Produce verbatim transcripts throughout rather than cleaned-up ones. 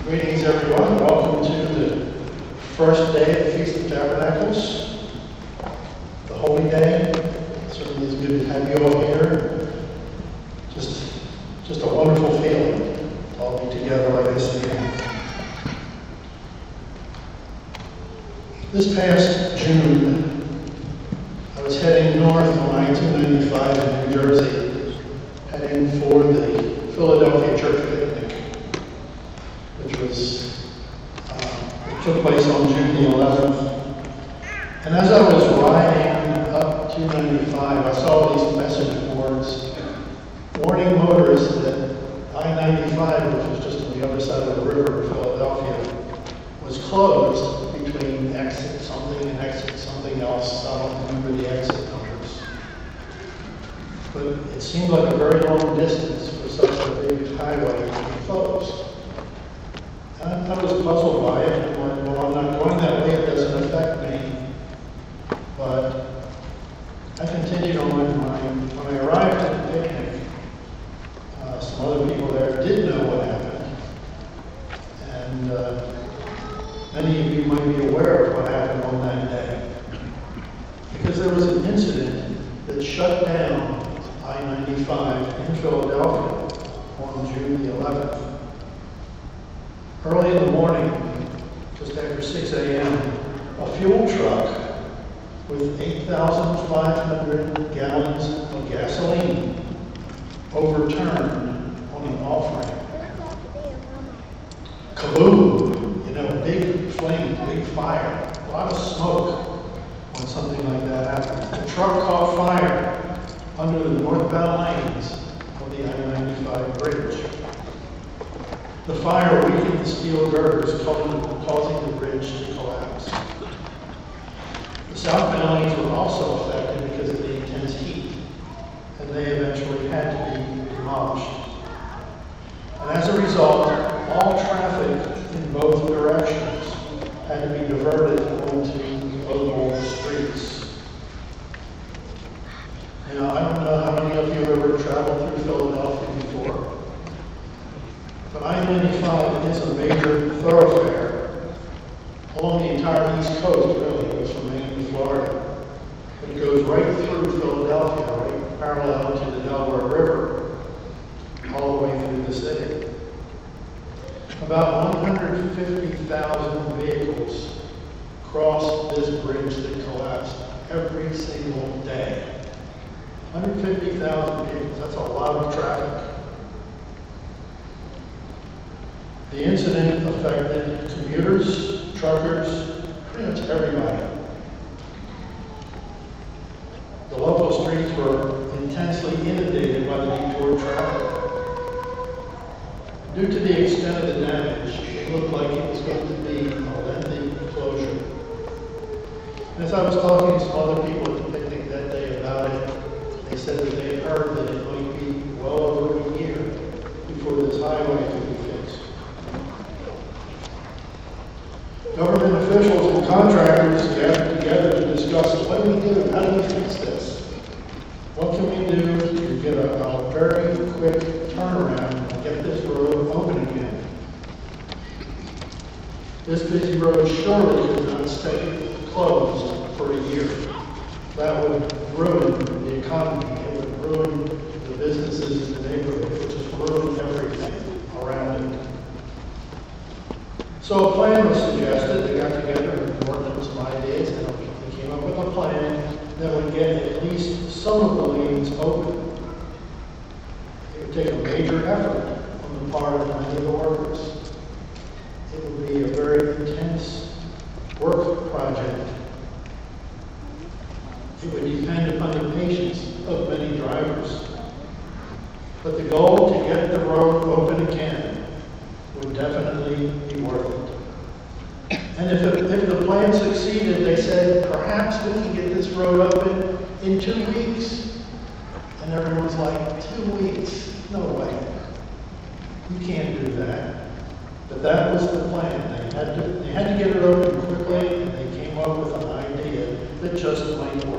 Greetings, everyone. Welcome to the first day of the Feast of Tabernacles, the Holy Day. It certainly is good to have you all here. Just, just a wonderful feeling to all be together like this again. This past June, I was heading north on I two ninety-five in New Jersey, heading for the Philadelphia Church Picnic, which was uh, it took place on June the eleventh. And as I was riding up two ninety-five, I saw these message boards warning motorists that I ninety-five, which was just on the other side of the river in Philadelphia, was closed between exit something and exit something else. I don't remember the exit numbers. But it seemed like a very long distance for such a big highway to be closed. And I was puzzled by it, and went, well, I'm not going that way, it doesn't affect me. But I continued on with mine. When I arrived at the picnic, uh, some other people there did know what happened. And uh, many of you might be aware of what happened on that day. Because there was an incident that shut down I ninety-five in Philadelphia on June the eleventh. Early in the morning, just after six a.m., a fuel truck with eight thousand five hundred gallons of gasoline overturned on an off-ramp. Kaboom! You know, big flame, big fire, a lot of smoke when something like that happens. The truck caught fire under the northbound lanes of the I ninety-five bridge. The fire weakened the steel girders, causing the bridge to collapse. The southbound lanes were also affected because of the intense heat, and they eventually had to be demolished. And as a result, all traffic in both directions had to be diverted onto local streets. Now, I don't know how many of you have ever traveled through Philadelphia before, but I ninety-five is a major thoroughfare along the entire East Coast, really. It goes from Maine to Florida. It goes right through Philadelphia, right parallel to the Delaware River, all the way through the city. About one hundred fifty thousand vehicles cross this bridge that collapsed every single day. one hundred fifty thousand vehicles, that's a lot of traffic. The incident affected commuters, truckers, pretty much everybody. The local streets were intensely inundated by the detour traffic. Due to the extent of the damage, it looked like it was going to be a lengthy closure. As I was talking to some other people at the picnic that day about it, they said that they had heard that it might be well over a year before this highway could be fixed. Government officials and contractors gathered together to discuss what do we do, how do we fix this? What can we do to get a, a very quick turnaround and get this road open again? This busy road surely could not stay closed for a year. That would ruin the economy. It would ruin the businesses in the neighborhood. It would just ruin everything around it. So a plan was suggested. They got together and worked on some ideas, and they came up with a plan that would get at least some of the lanes open. It would take a major effort on the part of many of the workers. It would be a very intense work project. It would depend upon the patience of many drivers. But the goal to get the road open again would definitely be worth it. And if, it, if the plan succeeded, they said, perhaps we can get this road open in two weeks. And everyone's like, two weeks? No way. You can't do that. But that was the plan. They had to, they had to get it open quickly, and they came up with an idea that just might work.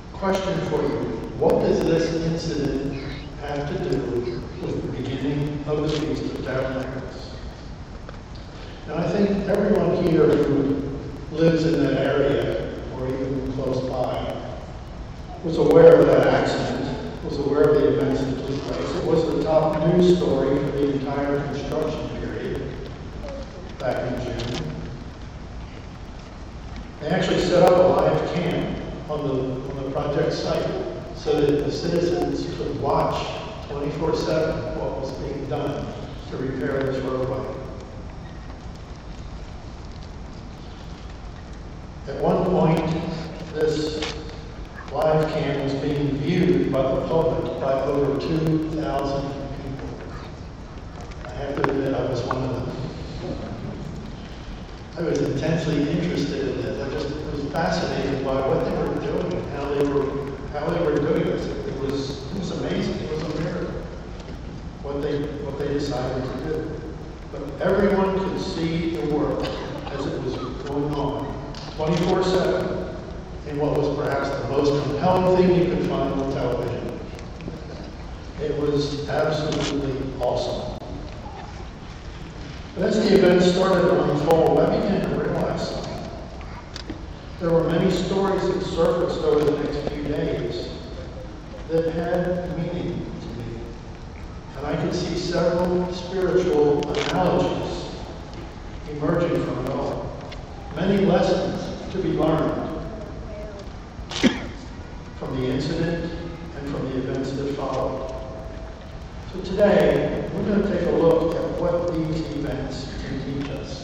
Question for you. What does this incident have to do with the beginning of the Feast of Tabernacles. And I think everyone here who lives in that area, or even close by, was aware of that accident, was aware of the events that took place. It was the top news story for the entire construction period back in June. They actually set up a live cam on the, on the project site so that the citizens could watch twenty-four seven what was being done to repair this roadway. At one point, this live cam was being viewed by the public by over two thousand people. I have to admit I was one of them. I was intensely interested in it. I just was fascinated by what they were doing, how they were, how they were doing this. It was, it was amazing. It was a miracle what they, what they decided to do. But everyone could see the work as it was going on, twenty-four seven, in what was perhaps the most compelling thing you could find on television. It was absolutely awesome. But as the event started to unfold, I began to realize something. There were many stories that surfaced over the next few days that had meaning to me. And I could see several spiritual analogies emerging from it all. Many lessons to be learned from the incident and from the events that followed. So today, we're going to take a look at what these events can teach us.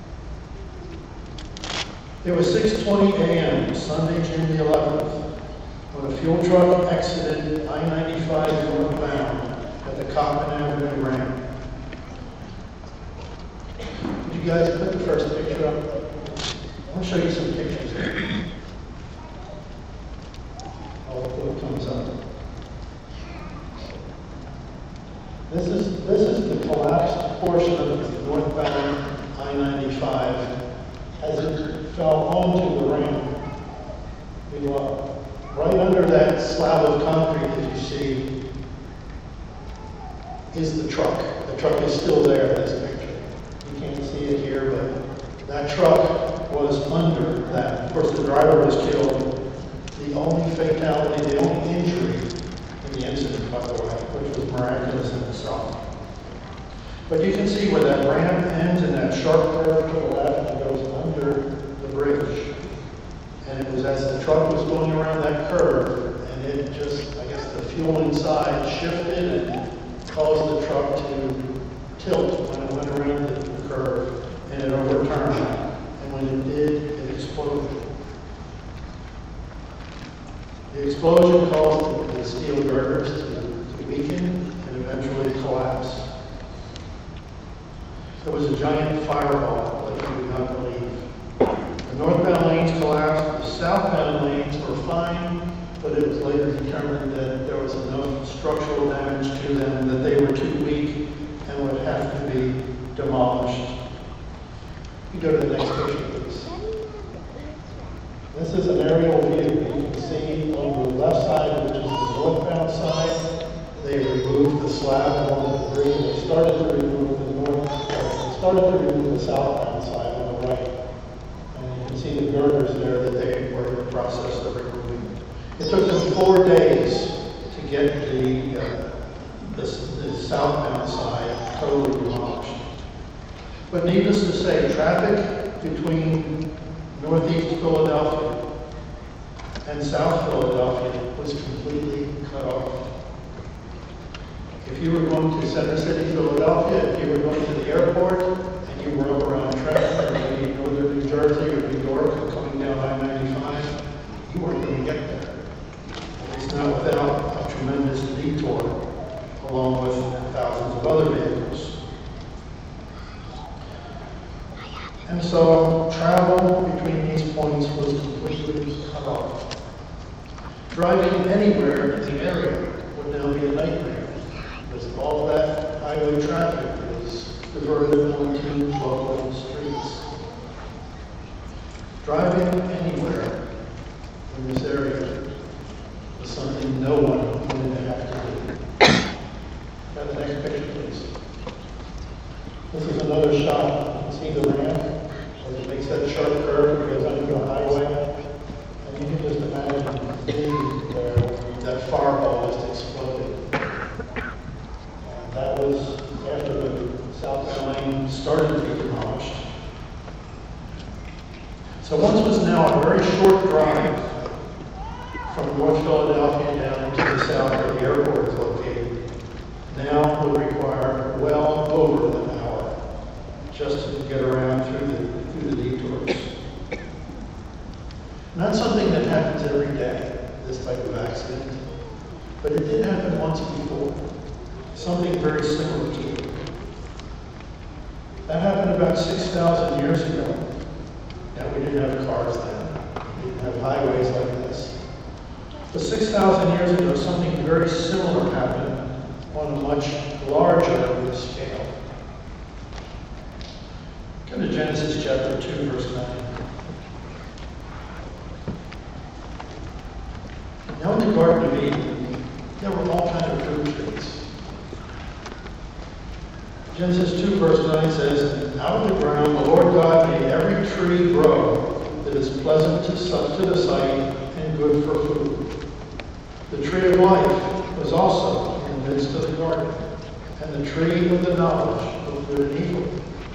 It was six twenty a m Sunday, June the eleventh, when a fuel truck exited I ninety-five northbound at the Coppin Avenue ramp. Would you guys put the first picture up? I want to show you some pictures here. Oh, what comes up. This is, this is the collapsed portion of the northbound I ninety-five as it fell onto the ramp below. Right under that slab of concrete that you see is the truck. The truck is still there in this picture. You can't see it here, but that truck was under that. Of course, the driver was killed. The only fatality, the only injury in the incident, by the way, which was miraculous in itself. But you can see where that ramp ends and that sharp curve to the left and goes under the bridge. And it was as the truck was going around that curve, and it just, I guess the fuel inside shifted and caused the truck to tilt when it went around the curve, and it overturned. And when it did, it exploded. The explosion caused the steel girders to, to weaken and eventually collapse. It was a giant fireball, like you would not believe. The northbound lanes collapsed, the southbound lanes were fine, but it was later determined that there was enough structural damage to them that they were too weak and would have to be demolished. You go to the next picture, please. This is an aerial view. You can see on the left side, which is the northbound side, they removed the slab along the bridge. They started to remove the north, uh, they started to remove the southbound side on the right. And you can see the girders there that they were in the process of removing. It took them four days to get the, uh, the, the southbound side totally demolished. But needless to say, traffic between Northeast Philadelphia and South Philadelphia was completely cut off. If you were going to Center City, Philadelphia, if you were going to the airport, and you were up around Trenton, or maybe northern New Jersey or New York, or coming down I ninety-five, you weren't going to get there. At least not without a tremendous detour, along with thousands of other vehicles. And so travel between these points was completely cut off. Driving anywhere in the area would now be a nightmare, because all that highway traffic is diverted onto local streets. Driving anywhere in this area was something no one wanted to have to do. Now the next picture, please. This is another shot. You can see the ramp as it makes that sharp curve and goes under the highway. And you can just imagine being there when that fireball just exploded. And that was after the southbound lane started to be demolished. So once was now a very short drive from North Philadelphia down into the south where the airport is located. Now would require well over an hour just to get around through the, through the detours. Not something that happens every day, this type of accident, but it did happen once before. Something very similar to it. That happened about six thousand years ago. Now, we didn't have cars then. We didn't have highways like this. But six thousand years ago, something very similar happened on a much larger scale. Come to Genesis chapter two, verse nine. Now in the Garden of Eden, there were all kinds of fruit trees. Genesis two, verse nine says, out of the ground the Lord God made every tree grow that is pleasant to, to the sight and good for food. The tree of life was also in the midst of the garden, and the tree of the knowledge of good and evil.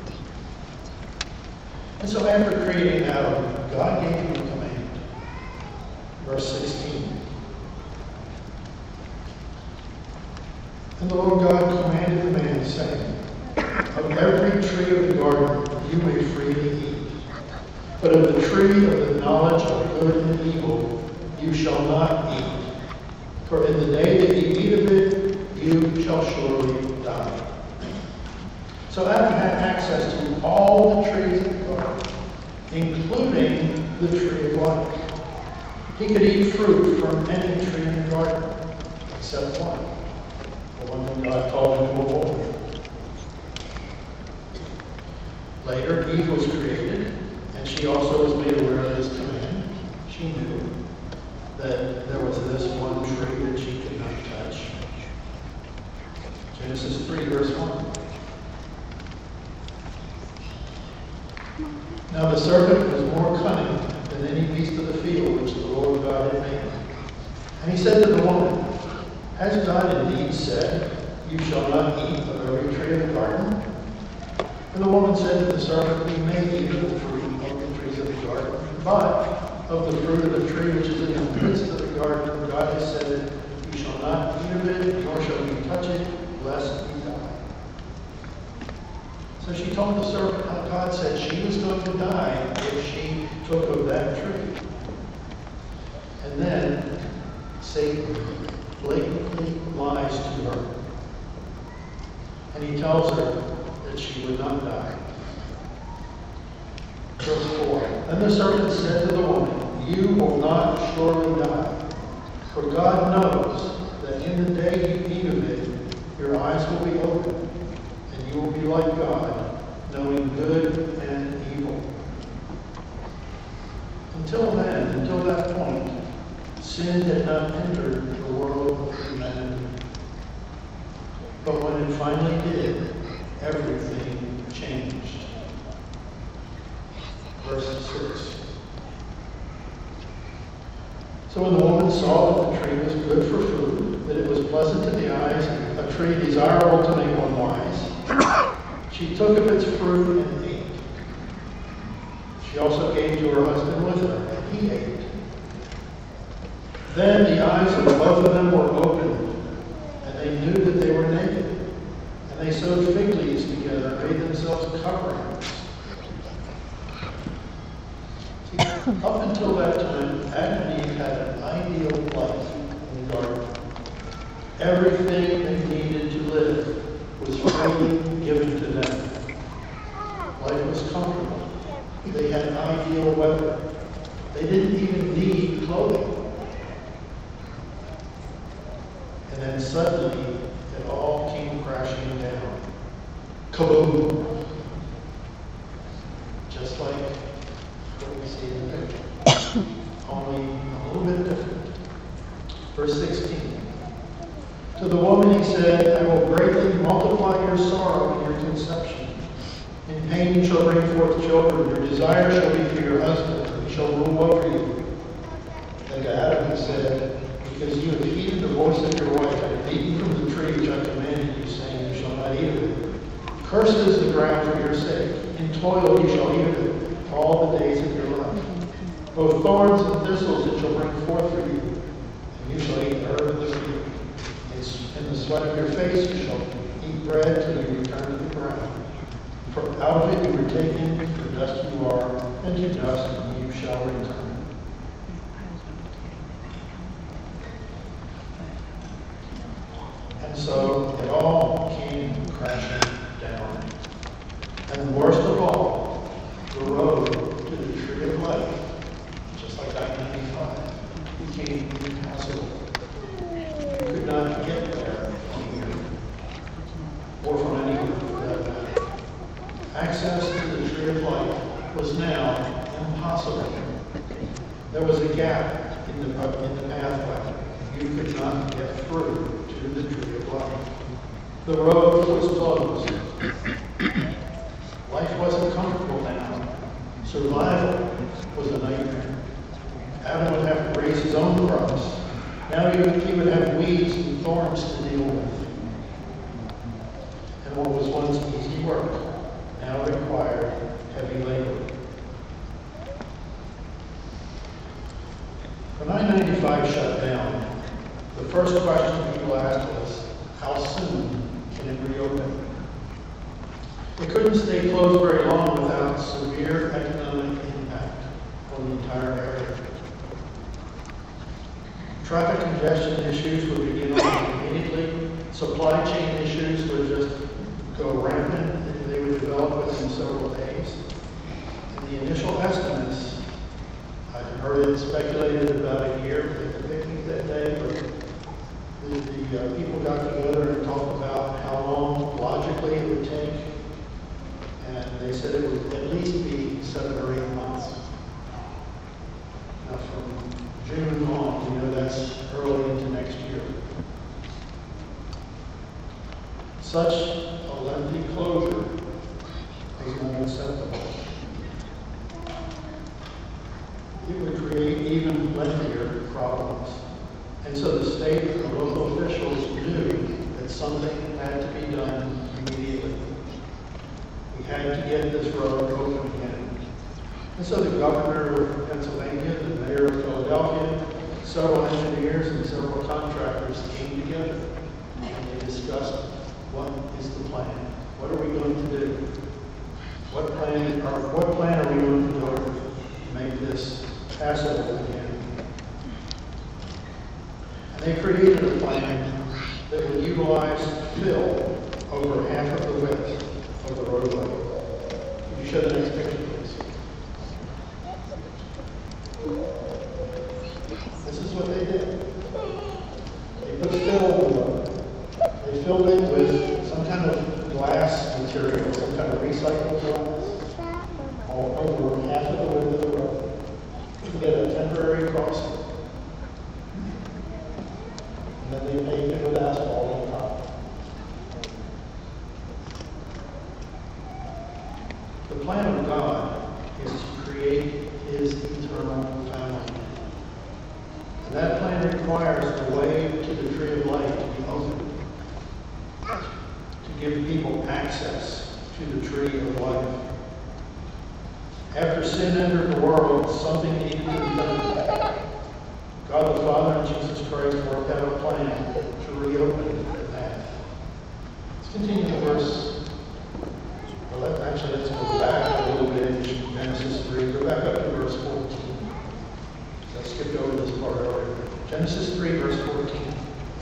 And so after creating Adam, God gave him a command. Verse sixteen. And the Lord God commanded the man, saying, of every tree of the garden you may freely eat, but of the tree of the knowledge of good and evil you shall not eat. For in the day that you eat of it, you shall surely die. So Adam had access to all the trees of the garden, including the tree of life. He could eat fruit from any tree in the garden, except one, the one that God told him to avoid. Later, Eve was created, and she also was made aware of this command. She knew that there was this one tree that she could not touch. Genesis three, verse one. Now the serpent was more cunning than any beast of the field which the Lord God had made. And he said to the woman, has God indeed said, you shall not eat of every tree of the garden? And the woman said to the serpent, we may eat of the fruit of the trees of the garden, but of the fruit of the tree which is in the midst of the garden, God has said, you shall not eat of it, nor shall you touch it, lest you die. So she told the serpent how God said she was going to die if she took of that tree. And then Satan blatantly lies to her. And he tells her that she would not die. Verse four. Then the serpent said to the woman, you will not surely die. For God knows that in the day you eat of it, your eyes will be opened, and you will be like God, knowing good and evil. Until then, until that point, sin had not entered the world of humanity. But when it finally did, everything changed. Verse six. So when the woman saw that the tree was good for food, that it was pleasant to the eyes, a tree desirable to make one wise, she took of its fruit and ate. She also gave to her husband with her, and he ate. Then the eyes of both of them were opened, and they knew that they were naked. And they sewed fig leaves together and made themselves coverings. See, up until that time, Adam and Eve had an ideal life in the garden. Everything they needed to live was freely given to them. Life was comfortable. They had ideal weather. They didn't even need clothing. And then suddenly, it all came crashing down. Kaboom! Just like what we see in the picture. Only a little bit different. Verse sixteen. To the woman he said, I will greatly multiply your sorrow in your conception. In pain you shall bring forth children. Your desire shall be for your husband. He shall rule over you. Then to Adam he said, because you have heeded the voice of your wife and have eaten from the tree which I commanded you, saying, you shall not eat of it. Cursed is the ground for your sake. In toil you shall eat of it all the days of your life. Both thorns and thistles it shall bring forth for you, and you shall eat the herb of the field. In the sweat of your face you shall eat bread till you return to the ground. For out of it you were taken, for dust you are, and to dust you shall return. And so it all came crashing down. And the worst of all, the road to the tree of life, just like I ninety-five, became impassable. You could not get there from here, or from anywhere for that matter. Access to the tree of life was now impossible. There was a gap in the, in the pathway. You could not get through to the tree of life. The road was closed. Life wasn't comfortable now. Survival was a nightmare. Adam would have to raise his own crops. Now he would, he would have weeds and thorns to deal with. And what was once easy work now required heavy labor. When I ninety-five shut down, the first question people asked was, how soon can it reopen? It couldn't stay closed very long without severe economic impact on the entire area. Traffic congestion issues would begin immediately. Supply chain issues would just go rampant, and they would develop within several days. And the initial estimates, I've heard it speculated about a year at the picnic that day, but the, the uh, people got together and talked about how long logically it would take. And they said it would at least be seven or eight months. Now from June on, you know, that's early into next year. Such a lengthy closure is unacceptable. It would create even lengthier problems. And so the state and local officials knew that something had to be done immediately. We had to get this road open again. And so the governor of Pennsylvania, the mayor of Philadelphia, several engineers and several contractors came together and they discussed what is the plan. What are we going to do? What plan are, what plan are we going to do to make this passable again? And they created a plan that would utilize fill over half of the width of the roadway. Could you show the next picture, please? This is what they did. They put fill in the road. They filled it with some kind of glass material, some kind of recycled glass, all over half of the width of the road to get a temporary crossing. And then they paved it with asphalt on top. The plan of God is to create His eternal family. And that plan requires the way to the tree of life to be opened, to give people access to the tree of life. After sin entered the world, something needed to be done. God the Father and Jesus Christ worked out a plan to reopen the path. Let's continue to verse. Well, actually, let's go back a little bit in Genesis three. Go back up to verse fourteen. I skipped over this part earlier. Genesis three, verse fourteen.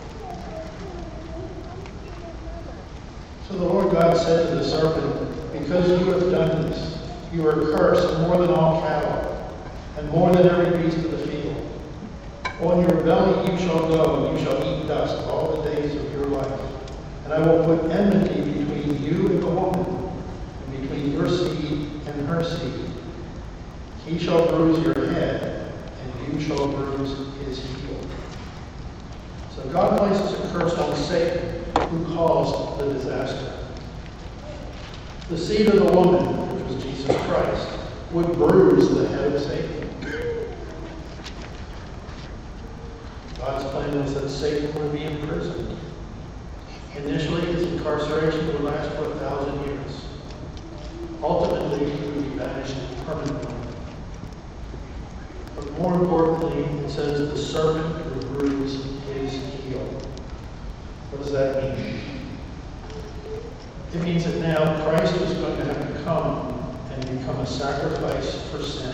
So the Lord God said to the serpent, because you have done this, you are cursed more than all cattle, and more than every beast of the field. On your belly you shall go, and you shall eat dust all the days of your life. And I will put enmity between you and the woman, and between your seed and her seed. He shall bruise your head, and you shall bruise his heel. So God places a curse on Satan, who caused the disaster. The seed of the woman, which was Jesus Christ, would bruise the head of Satan. God's plan was that Satan would be imprisoned. Initially, his incarceration would last for a thousand years. Ultimately, he would be banished permanently. But more importantly, it says the serpent would bruise his heel. What does that mean? It means that now Christ is going to have to come and become a sacrifice for sin.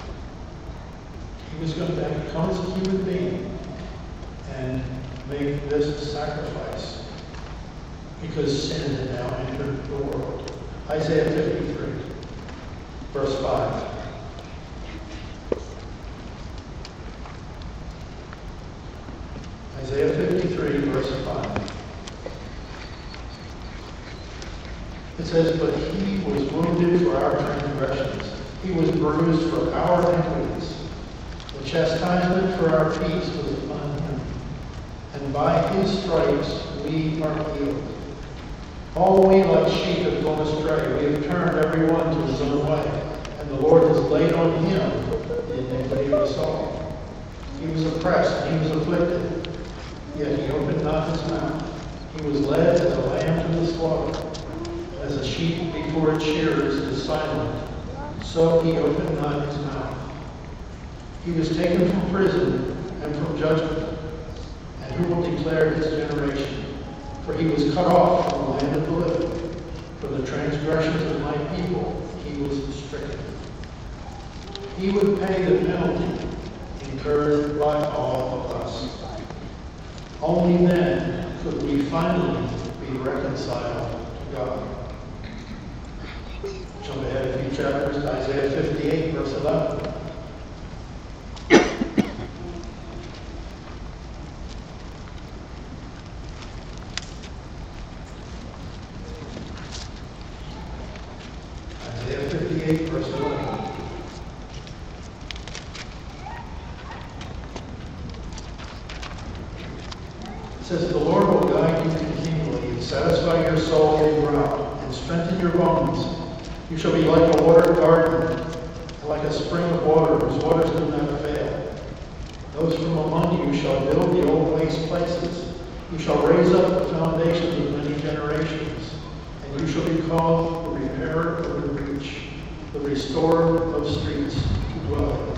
He was going to have to come as a human being and make this sacrifice because sin had now entered the world. Isaiah fifty-three, verse five. Isaiah fifty-three, verse five. It says, but he was wounded for our transgressions. He was bruised for our iniquities. The chastisement for our peace was upon him. And by his stripes we are healed. All we like sheep have gone astray. We have turned every one to his own way. And the Lord has laid on him the iniquity of us all. He was oppressed and he was afflicted. Yet he opened not his mouth. He was led as a lamb to the slaughter. As a sheep before its shearers is silent, so he opened not his mouth. He was taken from prison and from judgment. And who will declare his generation? For he was cut off from the land of the living. For the transgressions of my people he was stricken. He would pay the penalty incurred by all of us. Only then could we finally be reconciled to God. Jump ahead a few chapters to Isaiah fifty-eight, verse eleven. Isaiah fifty-eight, verse eleven. It says, the Lord will guide you continually and satisfy your soul throughout and strengthen your bones. You shall be like a watered garden, like a spring of water whose waters do not fail. Those from among you shall build the old waste places. You shall raise up the foundations of many generations, and you shall be called the repairer of the breach, the restorer of streets to dwell in.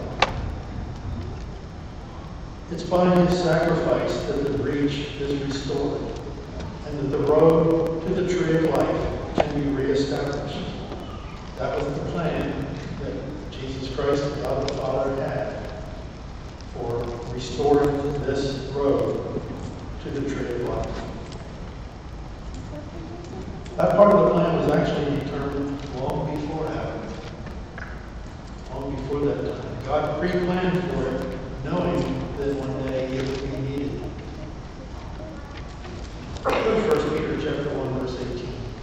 It's by his sacrifice that the breach is restored, and that the road to the tree of life can be reestablished. That was the plan that Jesus Christ, God the Father, had for restoring this road to the tree of life. That part of the plan was actually determined long before Adam. Long before that time. God pre-planned for it, knowing that one day it would be needed. Go to First Peter chapter one, verse eighteen.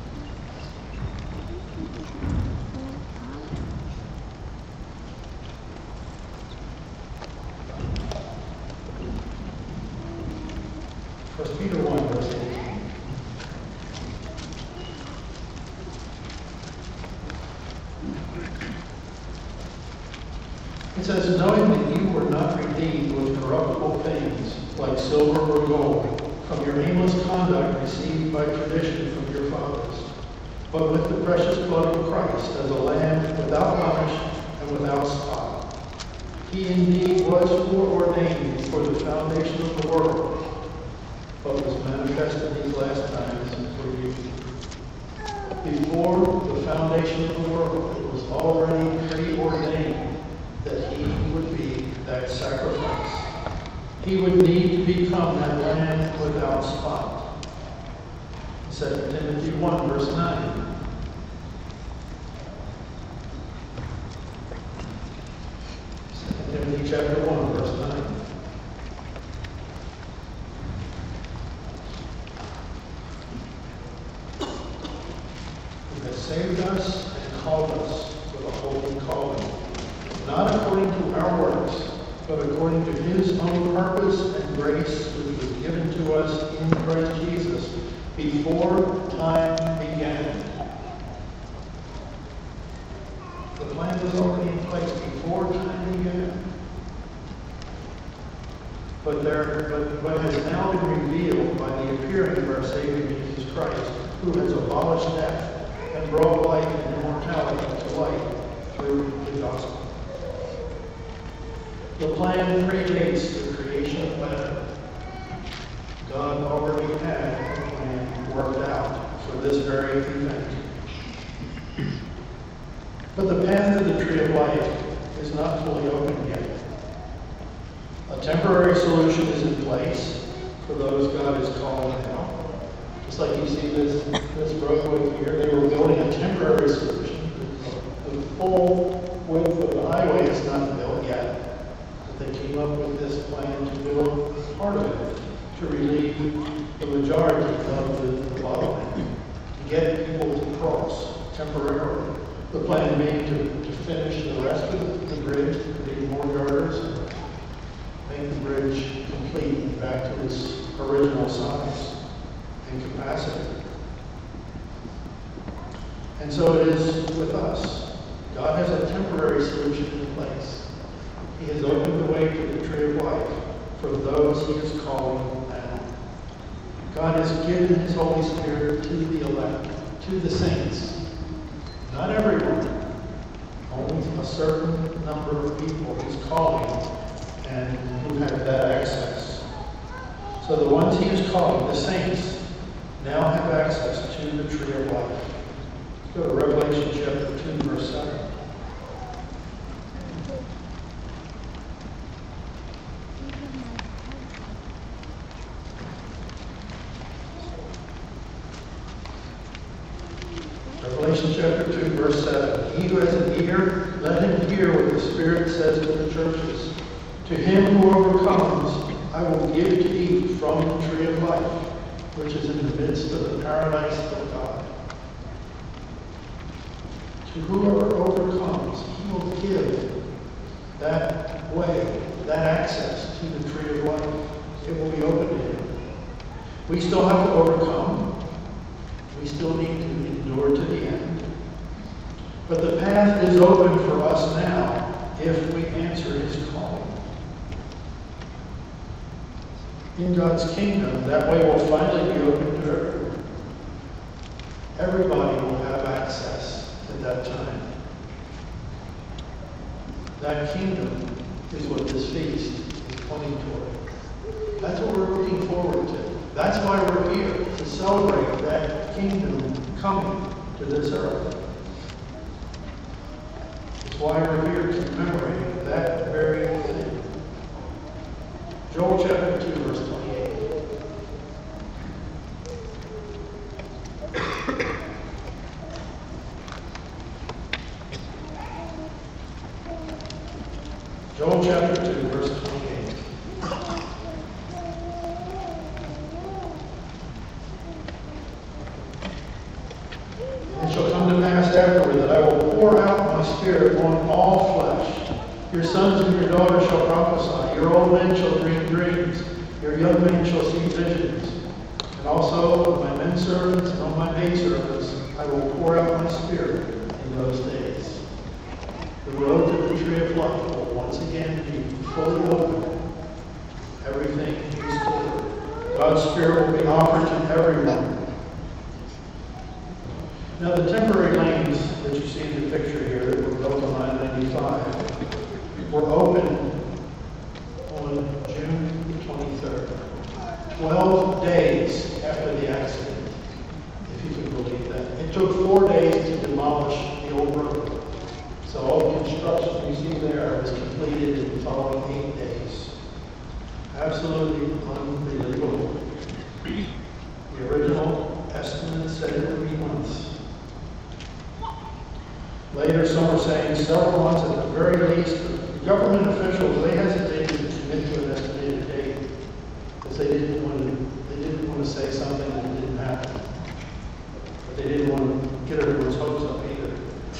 First Peter one, verse eighteen. It says, knowing that you were not redeemed with corruptible things, like silver or gold, from your aimless conduct received by tradition from your fathers, but with the precious blood of Christ as a lamb without blemish and without spot. He indeed was foreordained before the foundation of the world, but was manifested these last times for you. Before the foundation of the world, it was already preordained that he would be that sacrifice. He would need to become that lamb without spot. Second Timothy one, verse nine. Second Timothy chapter one, verse nine. Who has saved us and called us with a holy calling, not according to our works, but according to his own purpose and grace, which was given to us in Christ Jesus before time began. but has now been revealed by the appearing of our Savior Jesus Christ, who has abolished death and brought life and immortality to light through the gospel. The plan predates the creation of man. God already had a plan worked out for this very event. But the path to the tree of life is not fully open yet. A temporary solution is in place for those God is calling now. Just like you see this, this roadway here, they were building a temporary solution. The full width of the highway is not built yet. But they came up with this plan to build part of it to relieve the majority of the bottleneck, to get people to cross temporarily. The plan being to, to finish the rest of the bridge, need more girders, and make the bridge complete and back to its original size and capacity. And so it is with us. God has a temporary solution in place. He has opened the way to the tree of life for those he is calling now. God has given his Holy Spirit to the elect, to the saints. Not everyone, only a certain number of people he's calling and who have that access. So the ones he is calling, the saints, now have access to the tree of life. Let's go to Revelation chapter two, verse seven. Revelation chapter two, verse seven. He who has an ear, let him hear what the Spirit says to the churches. To him who overcomes, I will give to eat from the tree of life, which is in the midst of the paradise of God. To whoever overcomes, he will give that way, that access to the tree of life. It will be open to him. We still have to overcome. We still need to endure to the end. But the path is open for us now if we answer his calling. In God's kingdom, that way will finally be open to everyone. Everybody will have access at that time. That kingdom is what this feast is pointing toward. That's what we're looking forward to. That's why we're here, to celebrate that kingdom coming to this earth. It's why we're here to commemorate that very thing. Joel chapter two, verse twenty-eight. Joel chapter two, verse twenty-eight. It shall come to pass afterward that I will pour out my Spirit on all flesh. Your sons and your daughters shall prophesy. Your old men shall dream dreams. Your young men shall see visions. And also on my men servants and on my maid servants I will pour out my Spirit in those days. The road to the tree of life will once again be fully open. Everything is restored. God's Spirit will be offered to everyone. Now the temporary lanes that you see in the picture here that were built on I ninety-five were opened on June twenty-third, twelve days after the accident, if you can believe that. It took four days to demolish the old road. So all the construction you see there was completed in the following eight days. Absolutely unbelievable. The original estimate said it would be months. Later, some were saying several months at the very least. The government officials, they hesitated to commit to an estimated date because they didn't want to, they didn't want to say something that didn't happen. But they didn't want to get everyone's hopes up either.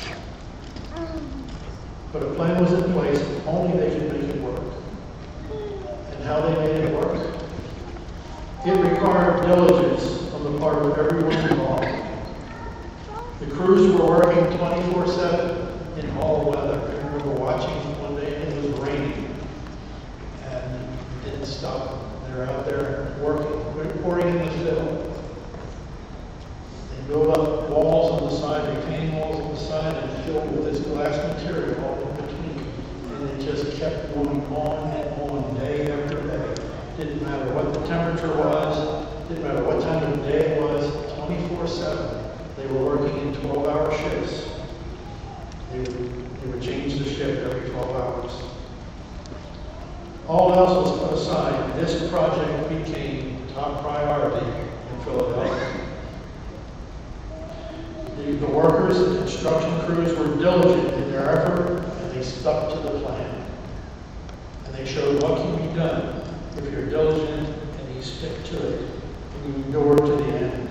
But a plan was in place if only they could make it work. And how they made it work? It required diligence on the part of everyone involved. The crews were working twenty-four seven in all weather. I remember watching one day and it was raining and it didn't stop. They're out there working, pouring in the fill. They build up walls on the side, retaining walls on the side, and fill with this glass material all in between. And it just kept going on and on, day after day. Didn't matter what the temperature was, didn't matter what time of day it was, twenty-four seven. They were working in twelve-hour shifts. They would, they would change the shift every twelve hours. All else was put aside. This project became top priority in Philadelphia. The, the workers and construction crews were diligent in their effort, and they stuck to the plan. And they showed what can be done if you're diligent and you stick to it and you endure to the end.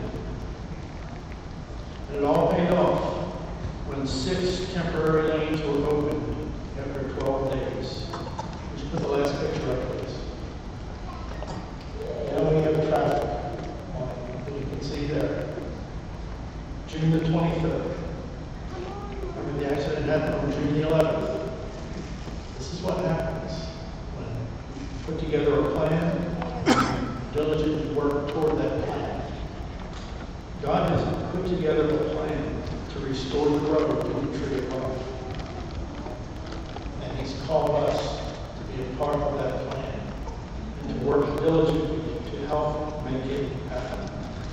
And it all paid off when six temporary lanes were opened after twelve days. Just put the last picture up, please. Now we have traffic on, you can see there. June the twenty-third. Remember the accident happened on June the eleventh. This is what happens when you put together a plan and diligently work toward that plan. God has put together a plan to restore the road to the tree of life. And He's called us to be a part of that plan and to work diligently to help make it happen.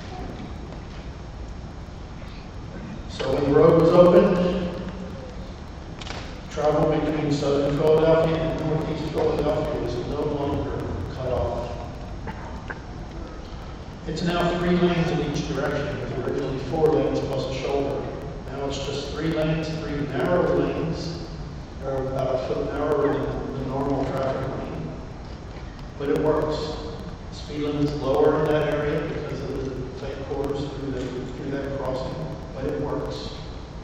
So when the road was opened, travel between southern Philadelphia and northeast Philadelphia was no longer cut off. It's now three lanes in each direction. It was originally four lanes plus a shoulder. Now it's just three lanes, three narrow lanes. They're about a foot narrower than the normal traffic lane. But it works. The speed limit's lower in that area because of the tight quarters through, the, through that crossing. But it works.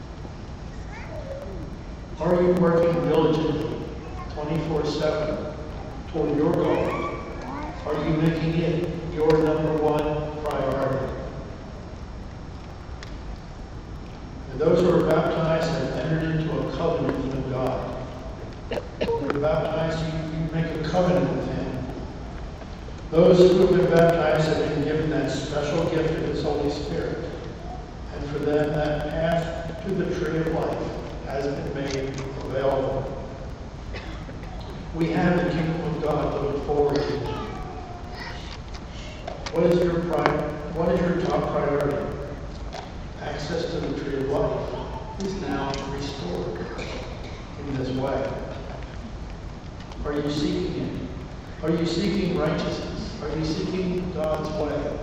Are you working diligently, twenty-four seven, toward your goal? Are you making it your number one priority? And those who are baptized have entered into a covenant with God. When you're baptized, you, you make a covenant with Him. Those who have been baptized have been given that special gift of His Holy Spirit. And for them, that path to the tree of life has been made available. We have the kingdom of God to look forward to. What is your pri- What is your top priority? Access to the tree of life is now restored in this way. Are you seeking it? Are you seeking righteousness? Are you seeking God's way?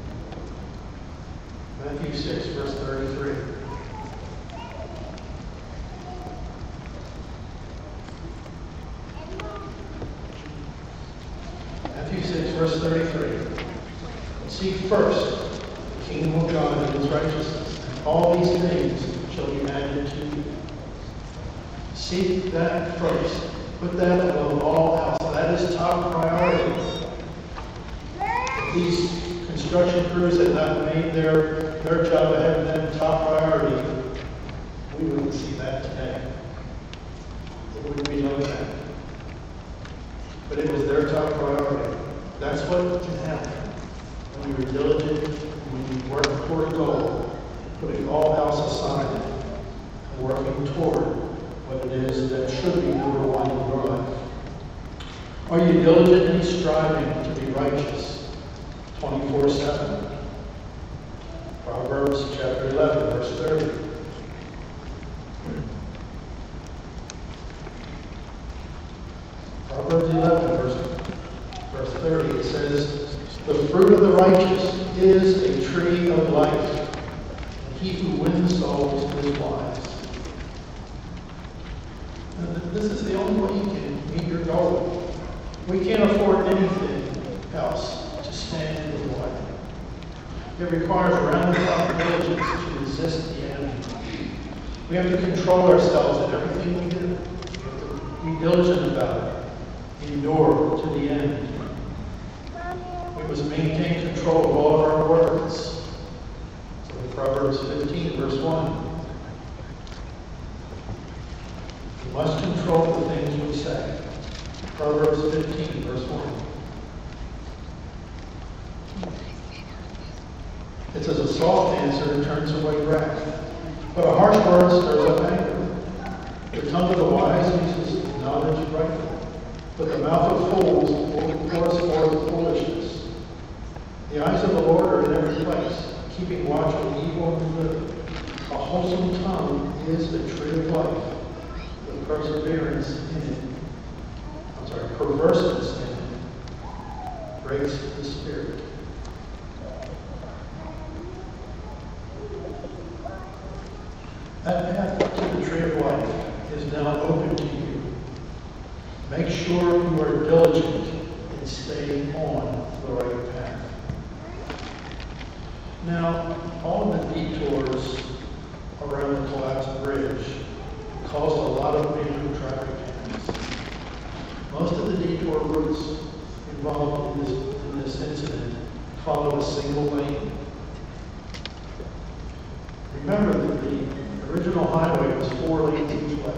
Matthew six, verse thirty-three. Matthew six, verse thirty-three. Seek first the kingdom of God and His righteousness, and all these things shall be added to you. Seek that first. Put that above all else. That is top priority. If these construction crews had not made their, their job ahead of them top priority, we wouldn't see that today. It wouldn't be like that. But it was their top priority. That's what can happen when you're diligent, when you work toward a goal, putting all else aside and working toward what it is that should be number one in your life. Are you diligently striving to be righteous twenty-four seven? Proverbs chapter eleven, verse thirty. Proverbs eleven, verse, verse thirty, it says, "The fruit of the righteous is a tree of life, and he who wins souls is wise." Now, this is the only way you can meet your goal. We can't afford anything else to stand in the way. It requires round-the-clock diligence to resist the enemy. We have to control ourselves in everything we do. We have to be diligent about it. Endure to the end. We must maintain control of all of our words. So in Proverbs fifteen, verse one. We must control the things we say. Proverbs fifteen, verse one. answer turns away wrath, but a harsh word stirs up anger. The tongue of the wise uses knowledge rightly, but the mouth of fools pours forth foolishness. The eyes of the Lord are in every place, keeping watch on evil and good. A wholesome tongue is a tree of life, with perseverance in it. I'm sorry, perverseness in it breaks the spirit. That path to the tree of life is now open to you. Make sure you are diligent in staying on the right path. Now, all the detours around the collapsed bridge caused a lot of major traffic jams. Most of the detour routes involved in this, in this incident follow a single lane. Remember that the original highway was four lanes each way.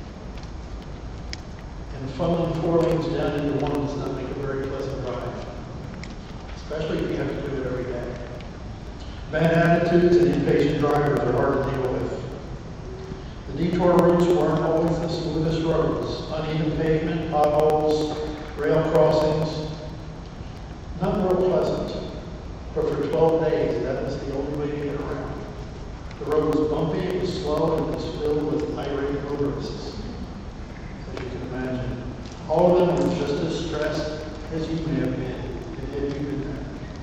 And funneling four lanes down into one does not make a very pleasant drive, especially if you have to do it every day. Bad attitudes and impatient drivers are hard to deal with. The detour routes weren't always the smoothest roads. Uneven pavement, potholes, rail crossings. Not real pleasant. But for twelve days, that was the only way to get around. The road was bumpy, it was slow, and it was filled with irate motorists, as you can imagine. All of them were just as stressed as you may have been if you been there.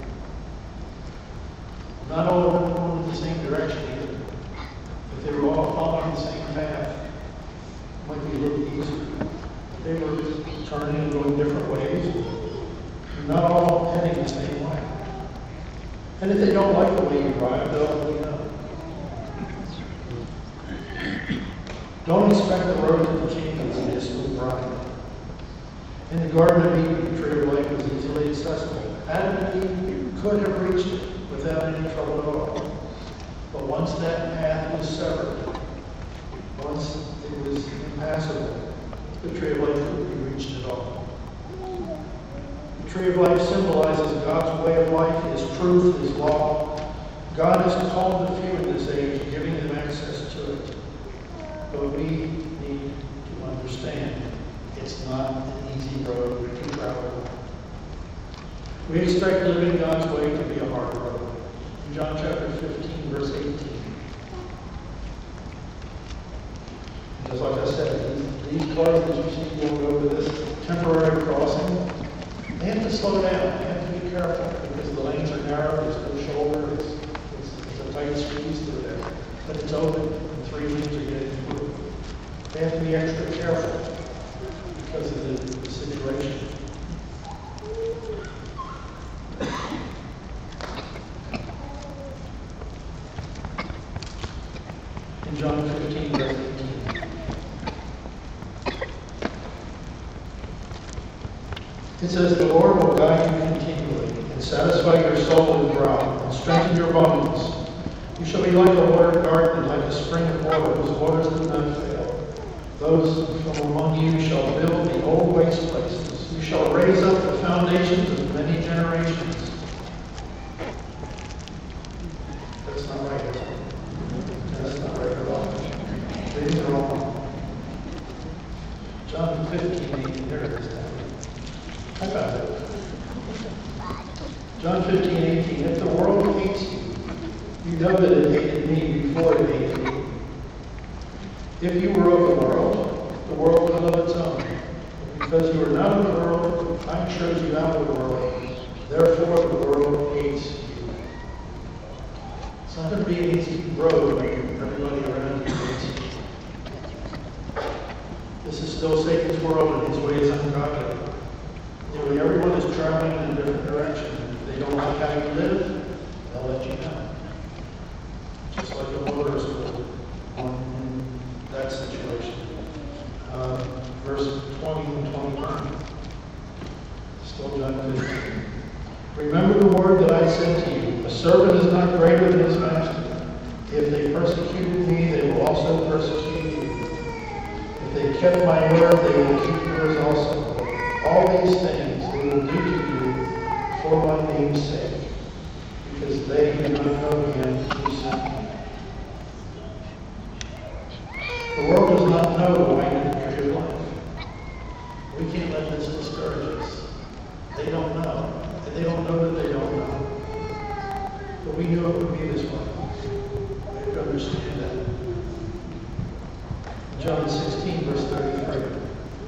Not all of them were going in the same direction either. If they were all following the same path, it might be a little easier. They were turning and going different ways, not all heading the same way. And if they don't like the way you drive, they'll let you know. Don't expect the road to continue to be a smooth ride. In the Garden of Eden, the tree of life was easily accessible. Adam and Eve could have reached it without any trouble at all. But once that path was severed, once it was impassable, the tree of life couldn't be reached at all. The tree of life symbolizes God's way of life, His truth, His law. God has called the few in this age, giving them access to it. But we need to understand it's not an easy road to travel. We expect living God's way to be a hard road. In John chapter fifteen, verse eighteen. Just like I said, these, these cars that you see going over this temporary crossing, they have to slow down. They have to be careful because the lanes are narrow, there's no shoulder, it's, it's, it's a tight squeeze through there. But it's open, and three lanes are getting through. They have to be extra careful because of the, the situation. In John fifteen, verse eighteen. It says, "The Lord will guide you continually, and satisfy your soul with drought, and strengthen your bones. You shall be like a watered garden, like a spring of water, whose waters do not fail. Those from among you shall build the old waste places. You shall raise up the foundations of many generations." That's not right. That's not right at all. These are wrong. John fifteen, eighteen, there it is down. I found it. John fifteen, eighteen. "If the world hates you, you know that it hated me before it hated you. If you were of the world, the world would love its own. But because you are not of the world, I chose you out of the world. Therefore, the world hates you." It's not going to be an easy road when everybody around you hates you. This is still Satan's world, and his ways ungodly. Nearly everyone is traveling in a different direction. If they don't like how you live, they'll let you know. Just like a motorist would in that situation. Uh, verse twenty and twenty-one. Still John fifteen. "Remember the word that I said to you, a servant is not greater than his master. If they persecuted me, they will also persecute you. If they kept my word, they will keep yours also. All these things they will do to you for my name's sake, because they do not know him who sent working this way. We have to understand that. John sixteen, verse thirty-three.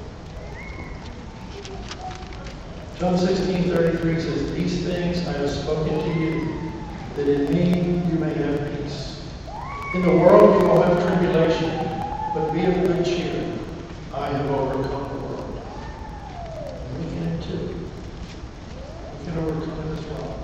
John sixteen, thirty-three says, "These things I have spoken to you, that in me you may have peace. In the world you will have tribulation, but be of good cheer. I have overcome the world." And we can too. We can overcome it as well.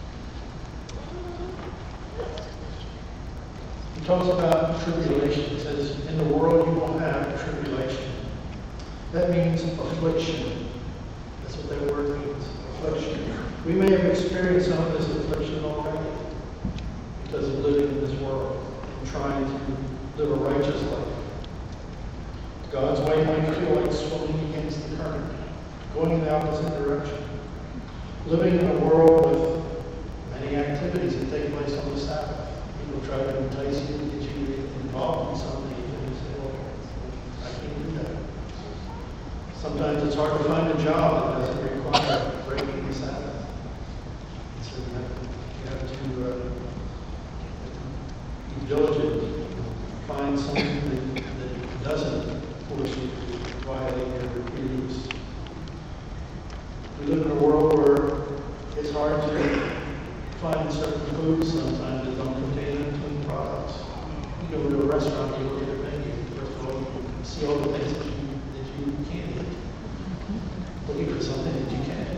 He talks about tribulation. He says, in the world you will have tribulation. That means affliction. That's what that word means, affliction. We may have experienced some of this affliction already because of living in this world and trying to live a righteous life. God's way might feel like swimming against the current, going in the opposite direction. Living in a world with many activities that take place on the Sabbath. People try to entice you to get you involved in something, and you say, well, I can't do that. Sometimes it's hard to find a job that doesn't require breaking the Sabbath. So you have to, you have to, uh, be diligent, find something that, that doesn't force you to violate your duties. We live in a world where it's hard to find certain foods sometimes that don't contain unclean products. You go to a restaurant, you look at a menu. First of all, you see all the things that you, that you can't eat. Looking for something that you can.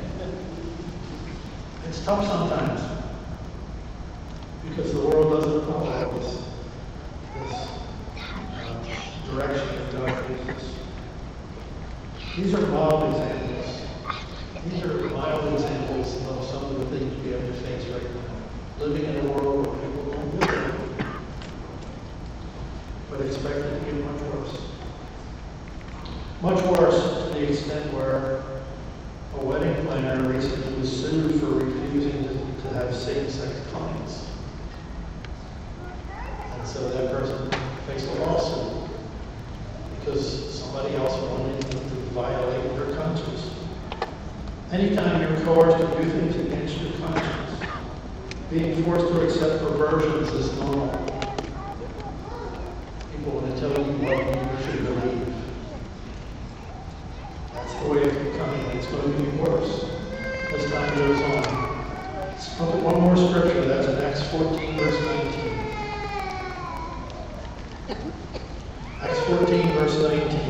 It's tough sometimes because the world doesn't follow this, this uh, direction that God gives us. These are mild examples. These are mild examples of some of the things we have to face right now. Living in a world where people don't live it, but expect it to get much worse. Much worse to the extent where a wedding planner recently was sued for refusing to, to have same-sex clients. And so that person faced a lawsuit because somebody else wanted to violate their conscience. Anytime you're coerced to do things against your conscience, being forced to accept perversions is normal. People want to tell you what you should believe. That's the way it's becoming. It's going to be worse as time goes on. Let's look at one more scripture. That's in Acts fourteen, verse nineteen. Acts fourteen, verse nineteen.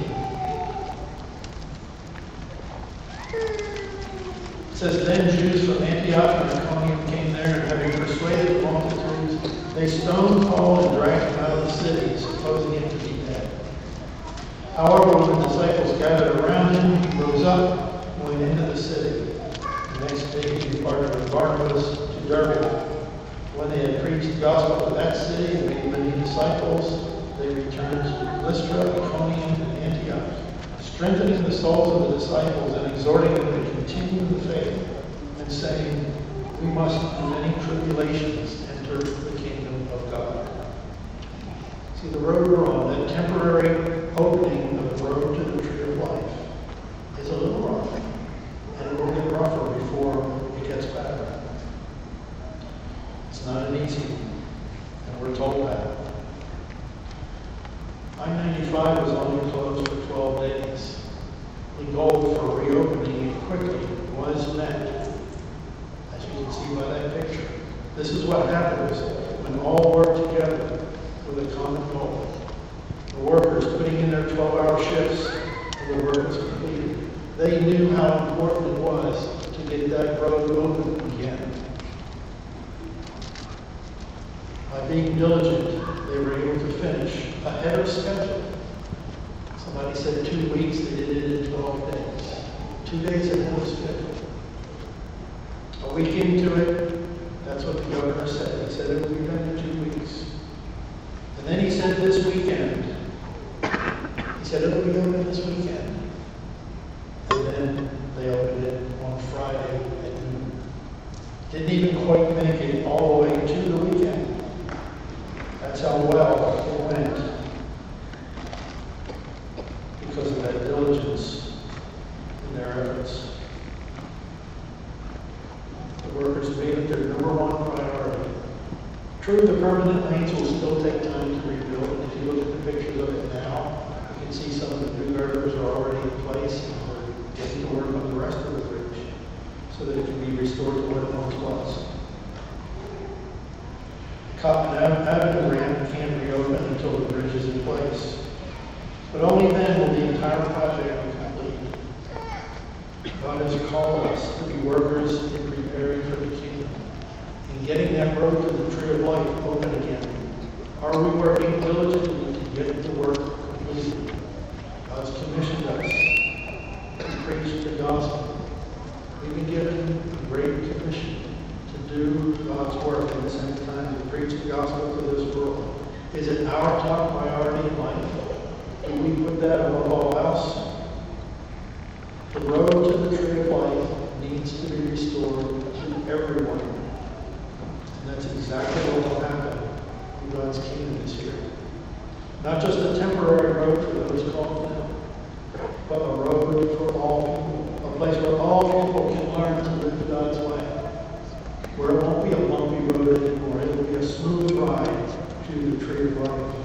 It says, "Then Jews from Antioch and Iconium came there, and having persuaded the multitudes, they stoned Paul and dragged him out of the city, supposing him to be dead. However, when the disciples gathered around him, he rose up and went into the city. The next day he departed with Barnabas to Derbe. When they had preached the gospel to that city and made many disciples, they returned to Lystra, Iconium, and Antioch, strengthening the souls of the disciples and exhorting them to continue the faith, and saying, we must through many tribulations enter the kingdom of God." See, the road we're on, that temporary opening of the road to the tree of life, is a little rough, and it will get rougher before it gets better. It's not an easy one, and we're told that. I ninety-five was only closed for twelve days. The goal for reopening it quickly was met, as you can see by that picture. This is what happens when all work together with a common goal. The workers putting in their twelve-hour shifts and the work was completed. They knew how important it was to get that road open again. By being diligent, they were able to finish ahead of schedule. Somebody said two weeks, they did it in twelve days. Two days ahead of schedule. A week into it, that's what the governor said. He said it would be done in two weeks. And then he said this weekend. He said it would be open this weekend. And then they opened it on Friday at noon. Didn't even quite make it all the way to the weekend. That's how well it went. Because of that diligence in their efforts. The workers made it their number one priority. True permanent lanes will still take time to rebuild. If you look at the pictures of it now, you can see some of the new barriers are already in place, and we're getting to work on the rest of the bridge so that it can be restored to what it once was. Cotton Avenue ramp can't reopen until the bridge is in place, but only then will the entire project be complete. God has called us to be workers in preparing for the kingdom and getting that road to the tree of life open again. Are we working diligently to get the work completed? God's commissioned us to preach the gospel. We've been given a great commission to do God's work at the same time to preach the gospel to this world. Is it our top priority in life? Do we put that above all else? The road to the tree of life needs to be restored to everyone. And that's exactly what will happen when God's kingdom is here. Not just a temporary road for those called now, but a road for all people. A place where all people can learn to live God's way. Where it won't be a bumpy road anymore. It will be a smooth ride to the tree of life.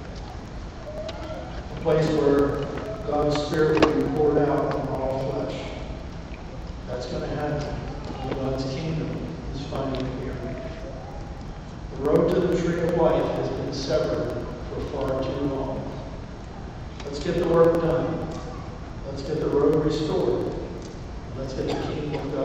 A place where God's Spirit will be poured out on all flesh. That's going to happen when God's kingdom is finally here. The road to the tree of life has been severed for far too long. Let's get the work done. Let's get the road restored. Let's get the kingdom of God